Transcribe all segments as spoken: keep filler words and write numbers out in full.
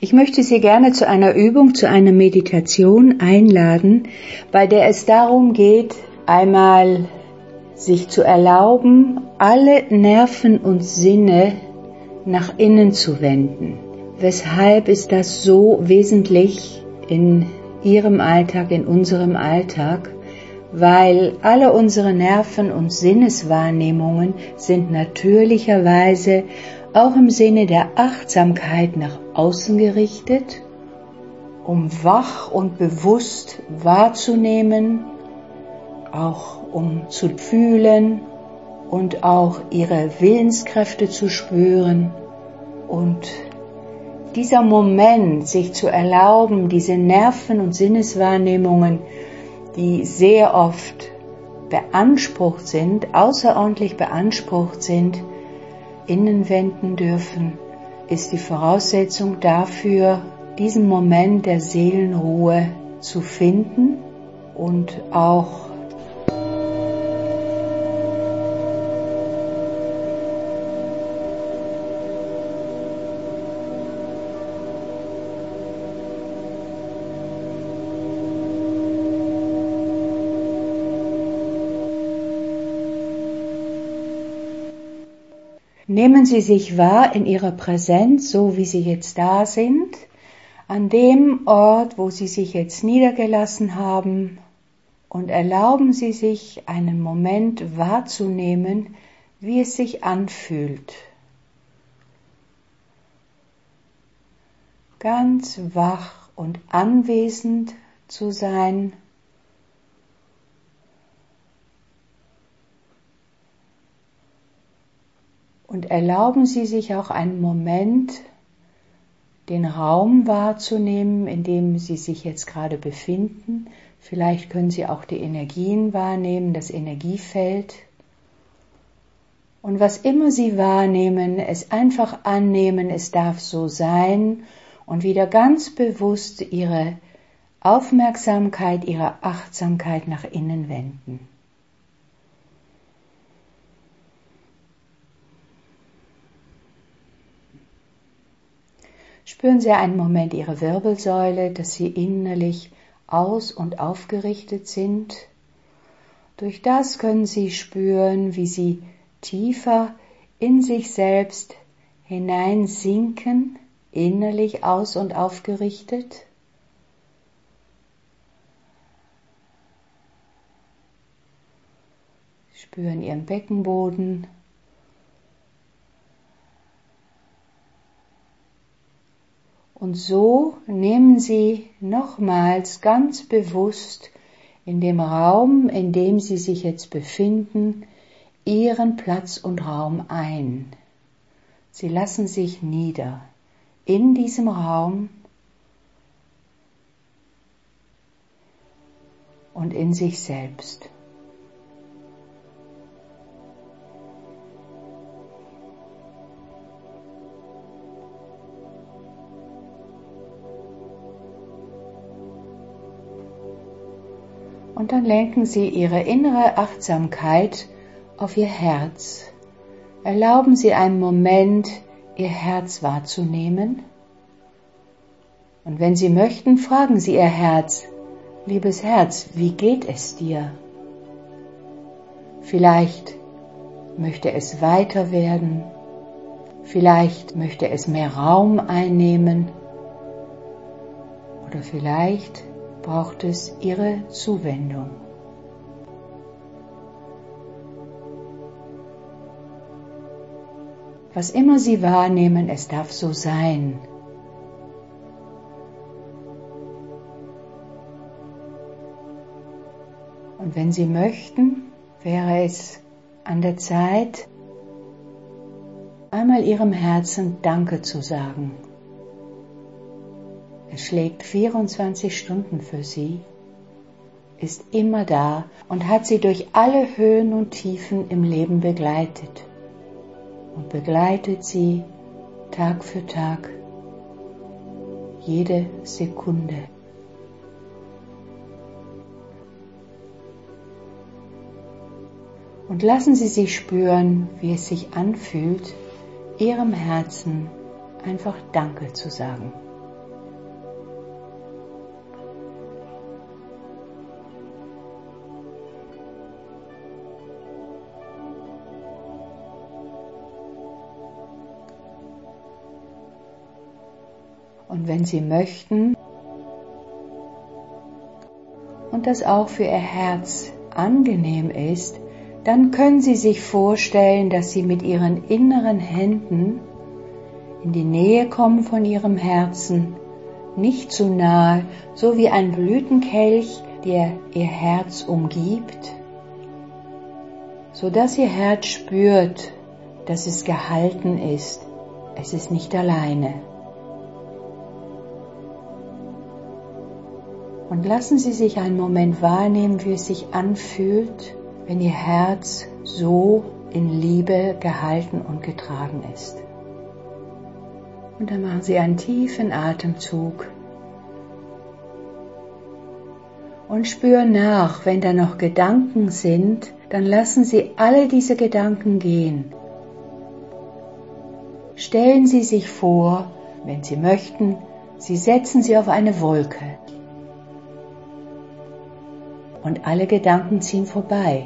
Ich möchte Sie gerne zu einer Übung, zu einer Meditation einladen, bei der es darum geht, einmal sich zu erlauben, alle Nerven und Sinne nach innen zu wenden. Weshalb ist das so wesentlich in Ihrem Alltag, in unserem Alltag? Weil alle unsere Nerven und Sinneswahrnehmungen sind natürlicherweise auch im Sinne der Achtsamkeit nach außen gerichtet, um wach und bewusst wahrzunehmen, auch um zu fühlen und auch ihre Willenskräfte zu spüren. Und dieser Moment, sich zu erlauben, diese Nerven- und Sinneswahrnehmungen, die sehr oft beansprucht sind, außerordentlich beansprucht sind, innen wenden dürfen, ist die Voraussetzung dafür, diesen Moment der Seelenruhe zu finden und auch nehmen Sie sich wahr in Ihrer Präsenz, so wie Sie jetzt da sind, an dem Ort, wo Sie sich jetzt niedergelassen haben, und erlauben Sie sich einen Moment wahrzunehmen, wie es sich anfühlt. Ganz wach und anwesend zu sein. Und erlauben Sie sich auch einen Moment, den Raum wahrzunehmen, in dem Sie sich jetzt gerade befinden. Vielleicht können Sie auch die Energien wahrnehmen, das Energiefeld. Und was immer Sie wahrnehmen, es einfach annehmen, es darf so sein und wieder ganz bewusst Ihre Aufmerksamkeit, Ihre Achtsamkeit nach innen wenden. Spüren Sie einen Moment Ihre Wirbelsäule, dass Sie innerlich aus- und aufgerichtet sind. Durch das können Sie spüren, wie Sie tiefer in sich selbst hineinsinken, innerlich aus- und aufgerichtet. Sie spüren Ihren Beckenboden. Und so nehmen Sie nochmals ganz bewusst in dem Raum, in dem Sie sich jetzt befinden, Ihren Platz und Raum ein. Sie lassen sich nieder in diesem Raum und in sich selbst. Und dann lenken Sie Ihre innere Achtsamkeit auf Ihr Herz. Erlauben Sie einen Moment, Ihr Herz wahrzunehmen. Und wenn Sie möchten, fragen Sie Ihr Herz: Liebes Herz, wie geht es dir? Vielleicht möchte es weiter werden. Vielleicht möchte es mehr Raum einnehmen. Oder vielleicht braucht es Ihre Zuwendung. Was immer Sie wahrnehmen, es darf so sein. Und wenn Sie möchten, wäre es an der Zeit, einmal Ihrem Herzen Danke zu sagen. Es schlägt vierundzwanzig Stunden für Sie, ist immer da und hat Sie durch alle Höhen und Tiefen im Leben begleitet und begleitet Sie Tag für Tag, jede Sekunde. Und lassen Sie sich spüren, wie es sich anfühlt, Ihrem Herzen einfach Danke zu sagen. Und wenn Sie möchten und das auch für Ihr Herz angenehm ist, dann können Sie sich vorstellen, dass Sie mit Ihren inneren Händen in die Nähe kommen von Ihrem Herzen, nicht zu nahe, so wie ein Blütenkelch, der Ihr Herz umgibt, sodass Ihr Herz spürt, dass es gehalten ist, es ist nicht alleine. Und lassen Sie sich einen Moment wahrnehmen, wie es sich anfühlt, wenn Ihr Herz so in Liebe gehalten und getragen ist. Und dann machen Sie einen tiefen Atemzug und spüren nach, wenn da noch Gedanken sind, dann lassen Sie alle diese Gedanken gehen. Stellen Sie sich vor, wenn Sie möchten, Sie setzen sie auf eine Wolke. Und alle Gedanken ziehen vorbei.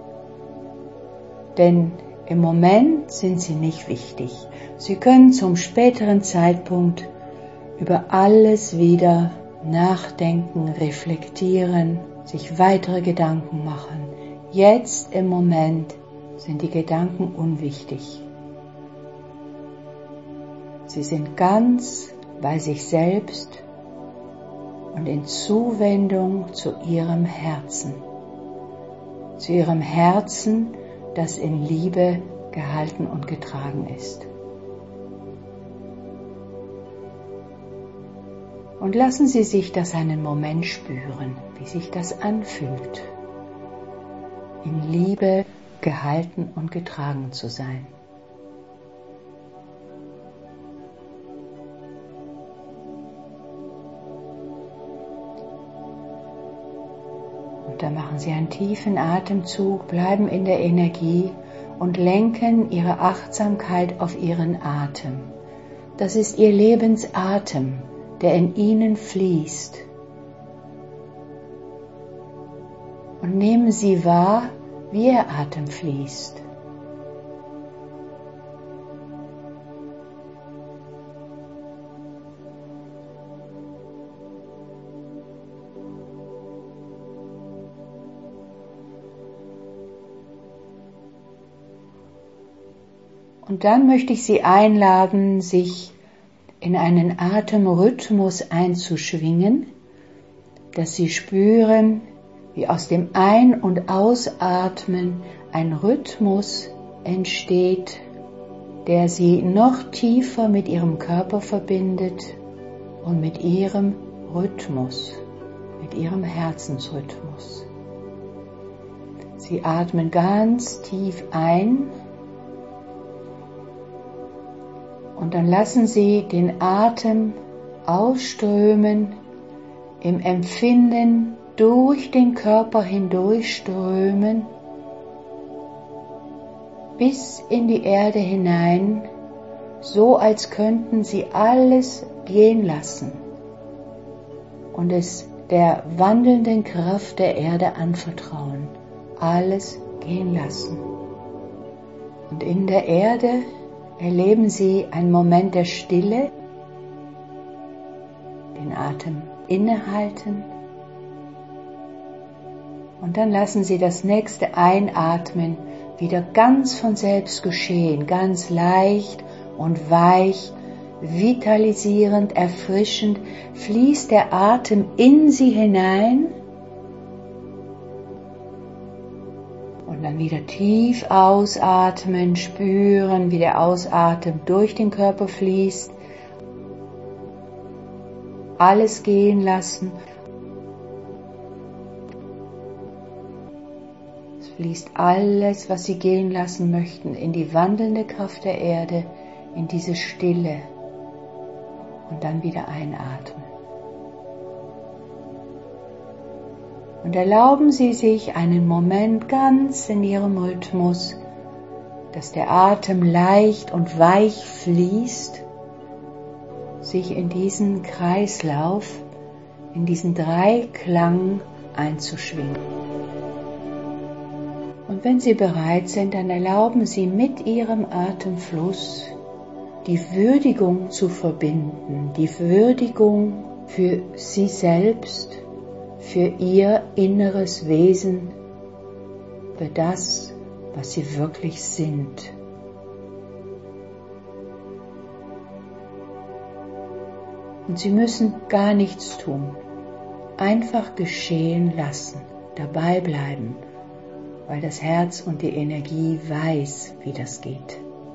Denn im Moment sind sie nicht wichtig. Sie können zum späteren Zeitpunkt über alles wieder nachdenken, reflektieren, sich weitere Gedanken machen. Jetzt im Moment sind die Gedanken unwichtig. Sie sind ganz bei sich selbst und in Zuwendung zu ihrem Herzen, zu ihrem Herzen, das in Liebe gehalten und getragen ist. Und lassen Sie sich das einen Moment spüren, wie sich das anfühlt, in Liebe gehalten und getragen zu sein. Dann machen Sie einen tiefen Atemzug, bleiben in der Energie und lenken Ihre Achtsamkeit auf Ihren Atem. Das ist Ihr Lebensatem, der in Ihnen fließt. Und nehmen Sie wahr, wie Ihr Atem fließt. Und dann möchte ich Sie einladen, sich in einen Atemrhythmus einzuschwingen, dass Sie spüren, wie aus dem Ein- und Ausatmen ein Rhythmus entsteht, der Sie noch tiefer mit Ihrem Körper verbindet und mit Ihrem Rhythmus, mit Ihrem Herzensrhythmus. Sie atmen ganz tief ein. Und dann lassen Sie den Atem ausströmen, im Empfinden durch den Körper hindurchströmen, bis in die Erde hinein, so als könnten Sie alles gehen lassen und es der wandelnden Kraft der Erde anvertrauen. Alles gehen lassen. Und in der Erde erleben Sie einen Moment der Stille, den Atem innehalten und dann lassen Sie das nächste Einatmen wieder ganz von selbst geschehen, ganz leicht und weich, vitalisierend, erfrischend, fließt der Atem in Sie hinein. Und dann wieder tief ausatmen, spüren, wie der Ausatem durch den Körper fließt. Alles gehen lassen. Es fließt alles, was Sie gehen lassen möchten, in die wandelnde Kraft der Erde, in diese Stille. Und dann wieder einatmen. Und erlauben Sie sich einen Moment ganz in Ihrem Rhythmus, dass der Atem leicht und weich fließt, sich in diesen Kreislauf, in diesen Dreiklang einzuschwingen. Und wenn Sie bereit sind, dann erlauben Sie mit Ihrem Atemfluss die Würdigung zu verbinden, die Würdigung für sie selbst, für ihr inneres Wesen, für das, was sie wirklich sind. Und sie müssen gar nichts tun, einfach geschehen lassen, dabei bleiben, weil das Herz und die Energie weiß, wie das geht.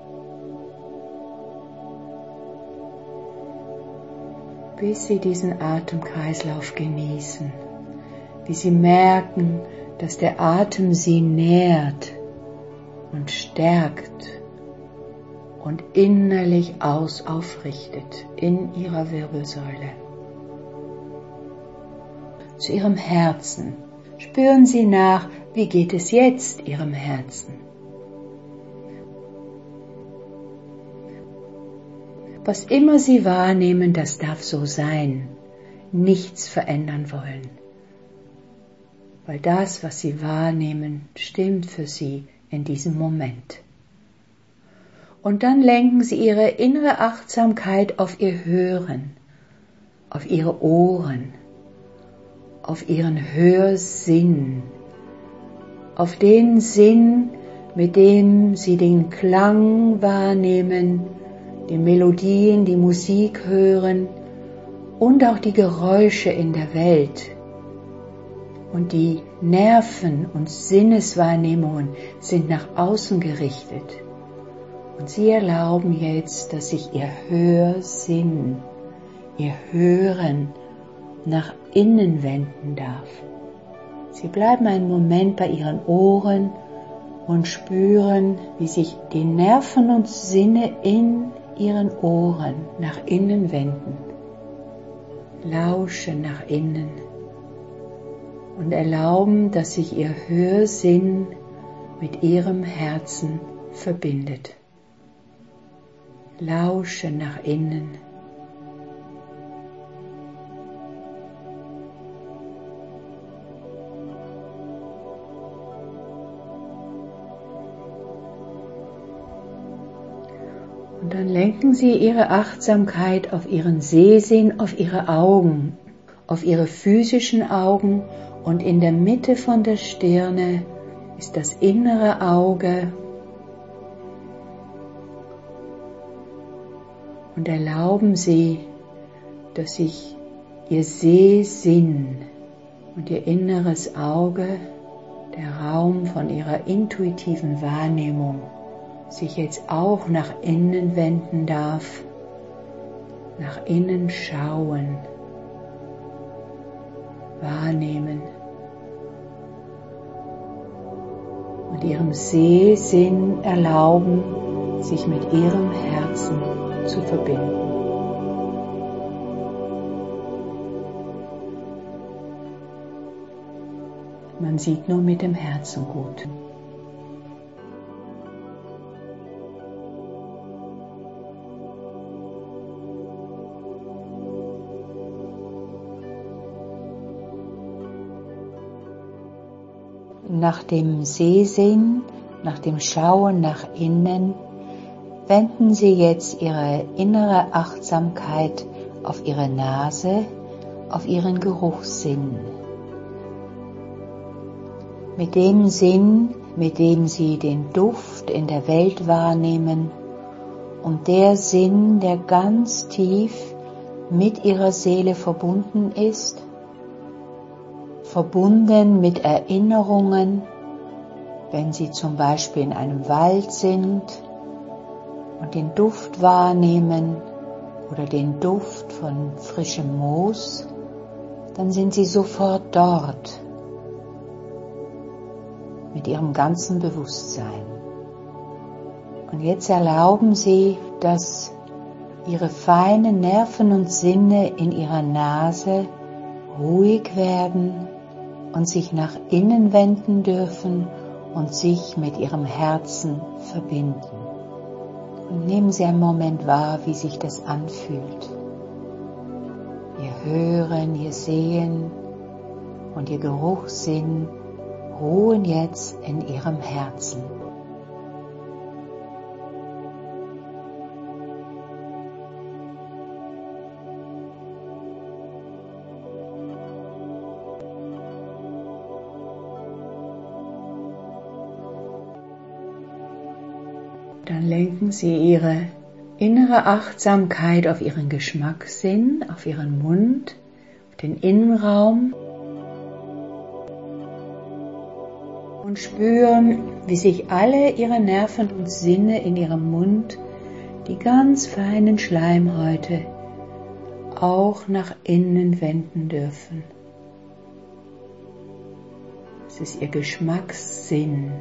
Bis sie diesen Atemkreislauf genießen, wie sie merken, dass der Atem sie nährt und stärkt und innerlich aus aufrichtet in ihrer Wirbelsäule. Zu ihrem Herzen. Spüren Sie nach, wie geht es jetzt Ihrem Herzen? Was immer Sie wahrnehmen, das darf so sein. Nichts verändern wollen. Weil das, was Sie wahrnehmen, stimmt für Sie in diesem Moment. Und dann lenken Sie Ihre innere Achtsamkeit auf Ihr Hören, auf Ihre Ohren, auf Ihren Hörsinn, auf den Sinn, mit dem Sie den Klang wahrnehmen, die Melodien, die Musik hören und auch die Geräusche in der Welt. Und die Nerven- und Sinneswahrnehmungen sind nach außen gerichtet. Und Sie erlauben jetzt, dass sich Ihr Hörsinn, Ihr Hören nach innen wenden darf. Sie bleiben einen Moment bei Ihren Ohren und spüren, wie sich die Nerven und Sinne in Ihren Ohren nach innen wenden. Lauschen nach innen und erlauben, dass sich Ihr Hörsinn mit Ihrem Herzen verbindet. Lausche nach innen. Und dann lenken Sie Ihre Achtsamkeit auf Ihren Sehsinn, auf Ihre Augen, auf Ihre physischen Augen, und in der Mitte von der Stirne ist das innere Auge. Und erlauben Sie, dass sich Ihr Sehsinn und Ihr inneres Auge, der Raum von Ihrer intuitiven Wahrnehmung, sich jetzt auch nach innen wenden darf, nach innen schauen, wahrnehmen und Ihrem Sehsinn erlauben, sich mit Ihrem Herzen zu verbinden. Man sieht nur mit dem Herzen gut. Nach dem Sehsinn, nach dem Schauen nach innen, wenden Sie jetzt Ihre innere Achtsamkeit auf Ihre Nase, auf Ihren Geruchssinn. Mit dem Sinn, mit dem Sie den Duft in der Welt wahrnehmen, und der Sinn, der ganz tief mit Ihrer Seele verbunden ist, verbunden mit Erinnerungen, wenn Sie zum Beispiel in einem Wald sind und den Duft wahrnehmen oder den Duft von frischem Moos, dann sind Sie sofort dort mit Ihrem ganzen Bewusstsein. Und jetzt erlauben Sie, dass Ihre feinen Nerven und Sinne in Ihrer Nase ruhig werden und sich nach innen wenden dürfen und sich mit Ihrem Herzen verbinden. Und nehmen Sie einen Moment wahr, wie sich das anfühlt. Ihr Hören, Ihr Sehen und Ihr Geruchssinn ruhen jetzt in Ihrem Herzen. Dann lenken Sie Ihre innere Achtsamkeit auf Ihren Geschmackssinn, auf Ihren Mund, auf den Innenraum und spüren, wie sich alle Ihre Nerven und Sinne in Ihrem Mund, die ganz feinen Schleimhäute, auch nach innen wenden dürfen. Es ist Ihr Geschmackssinn.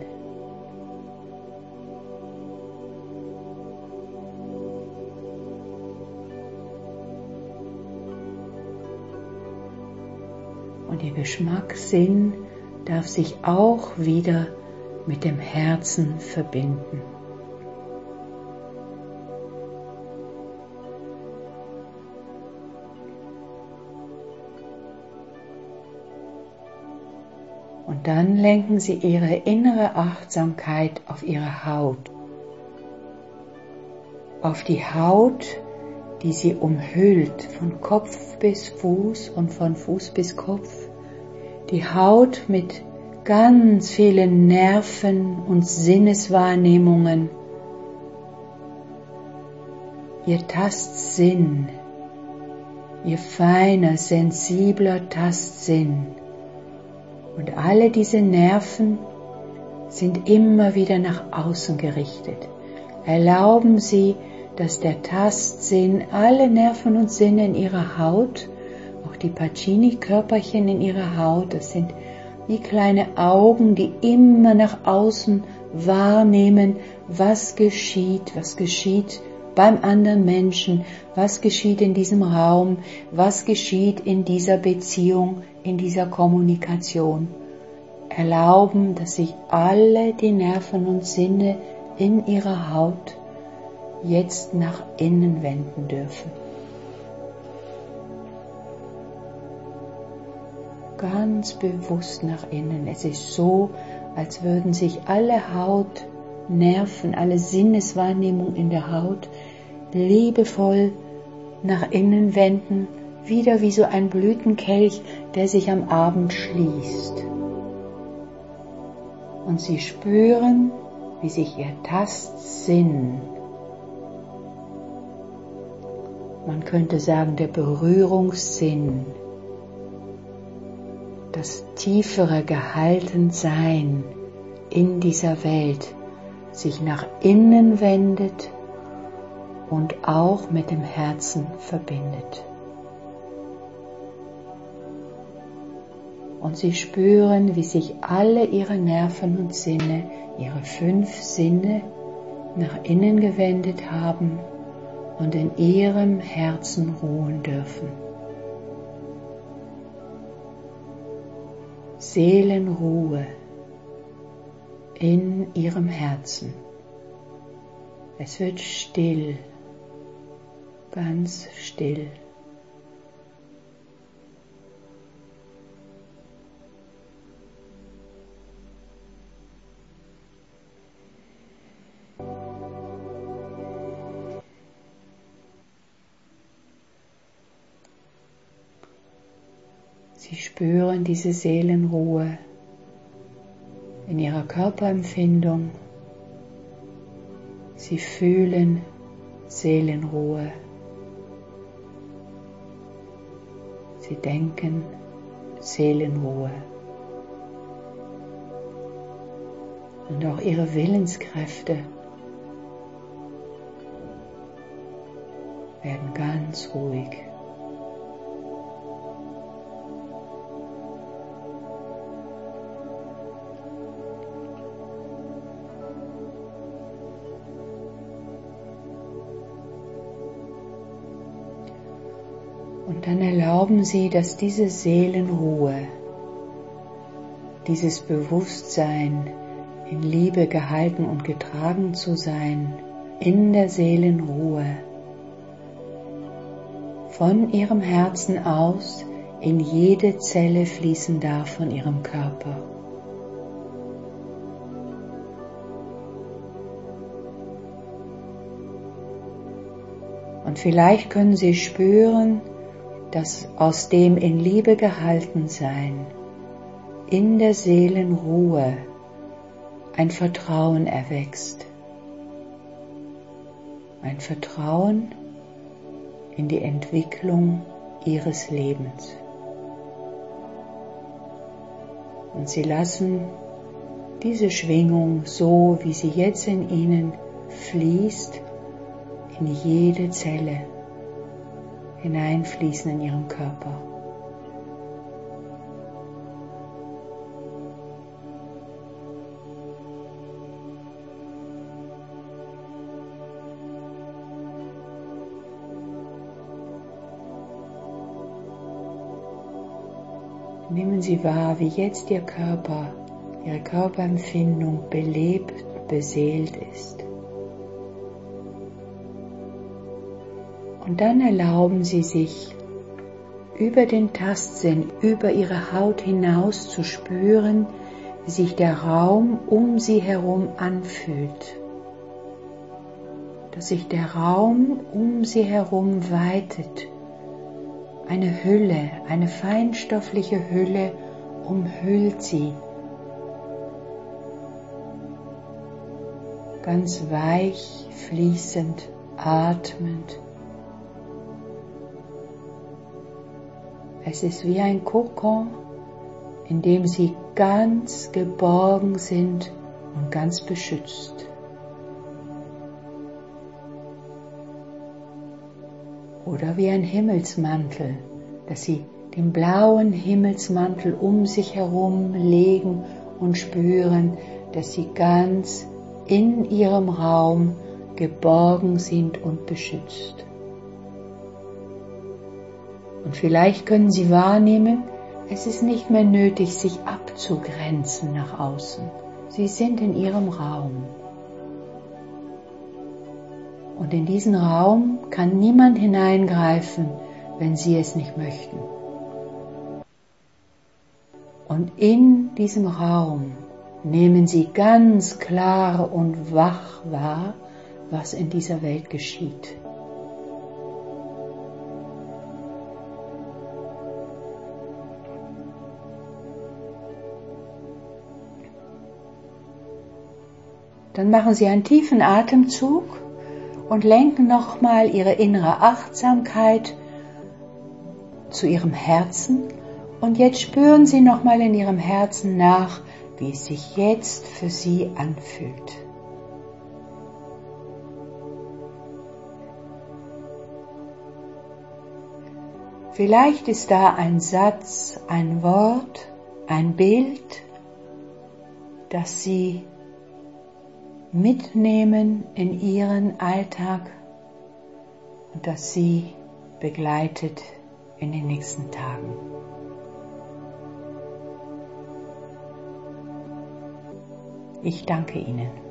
Und Ihr Geschmackssinn darf sich auch wieder mit dem Herzen verbinden. Und dann lenken Sie Ihre innere Achtsamkeit auf Ihre Haut. Auf die Haut, die Sie umhüllt, von Kopf bis Fuß und von Fuß bis Kopf. Die Haut mit ganz vielen Nerven und Sinneswahrnehmungen. Ihr Tastsinn, Ihr feiner, sensibler Tastsinn. Und alle diese Nerven sind immer wieder nach außen gerichtet. Erlauben Sie, dass der Tastsinn alle Nerven und Sinne in Ihrer Haut, auch die Pacini-Körperchen in Ihrer Haut, das sind wie kleine Augen, die immer nach außen wahrnehmen, was geschieht, was geschieht beim anderen Menschen, was geschieht in diesem Raum, was geschieht in dieser Beziehung, in dieser Kommunikation. Erlauben, dass sich alle die Nerven und Sinne in Ihrer Haut jetzt nach innen wenden dürfen. Ganz bewusst nach innen. Es ist so, als würden sich alle Hautnerven, alle Sinneswahrnehmung in der Haut liebevoll nach innen wenden, wieder wie so ein Blütenkelch, der sich am Abend schließt. Und Sie spüren, wie sich Ihr Tastsinn, man könnte sagen der Berührungssinn, das tiefere Gehaltensein in dieser Welt sich nach innen wendet und auch mit dem Herzen verbindet. Und Sie spüren, wie sich alle Ihre Nerven und Sinne, Ihre fünf Sinne nach innen gewendet haben und in Ihrem Herzen ruhen dürfen. Seelenruhe in Ihrem Herzen. Es wird still, ganz still. Sie spüren diese Seelenruhe in Ihrer Körperempfindung. Sie fühlen Seelenruhe. Sie denken Seelenruhe. Und auch Ihre Willenskräfte werden ganz ruhig. Und dann erlauben Sie, dass diese Seelenruhe, dieses Bewusstsein, in Liebe gehalten und getragen zu sein, in der Seelenruhe, von Ihrem Herzen aus in jede Zelle fließen darf von Ihrem Körper. Und vielleicht können Sie spüren, dass aus dem in Liebe gehalten sein, in der Seelenruhe ein Vertrauen erwächst. ein Vertrauen in die Entwicklung ihres Lebens. Und sie lassen diese Schwingung, so wie sie jetzt in ihnen fließt, in jede Zelle hineinfließen in ihrem Körper. Nehmen Sie wahr, wie jetzt Ihr Körper, Ihre Körperempfindung belebt, beseelt ist. Und dann erlauben Sie sich, über den Tastsinn, über Ihre Haut hinaus zu spüren, wie sich der Raum um Sie herum anfühlt. Dass sich der Raum um Sie herum weitet. Eine Hülle, eine feinstoffliche Hülle umhüllt Sie. Ganz weich, fließend, atmend. Es ist wie ein Kokon, in dem Sie ganz geborgen sind und ganz beschützt. Oder wie ein Himmelsmantel, dass Sie den blauen Himmelsmantel um sich herum legen und spüren, dass Sie ganz in Ihrem Raum geborgen sind und beschützt. Und vielleicht können Sie wahrnehmen, es ist nicht mehr nötig, sich abzugrenzen nach außen. Sie sind in Ihrem Raum. Und in diesen Raum kann niemand hineingreifen, wenn Sie es nicht möchten. Und in diesem Raum nehmen Sie ganz klar und wach wahr, was in dieser Welt geschieht. Dann machen Sie einen tiefen Atemzug und lenken nochmal Ihre innere Achtsamkeit zu Ihrem Herzen. Und jetzt spüren Sie nochmal in Ihrem Herzen nach, wie es sich jetzt für Sie anfühlt. Vielleicht ist da ein Satz, ein Wort, ein Bild, das Sie mitnehmen in Ihren Alltag und das Sie begleitet in den nächsten Tagen. Ich danke Ihnen.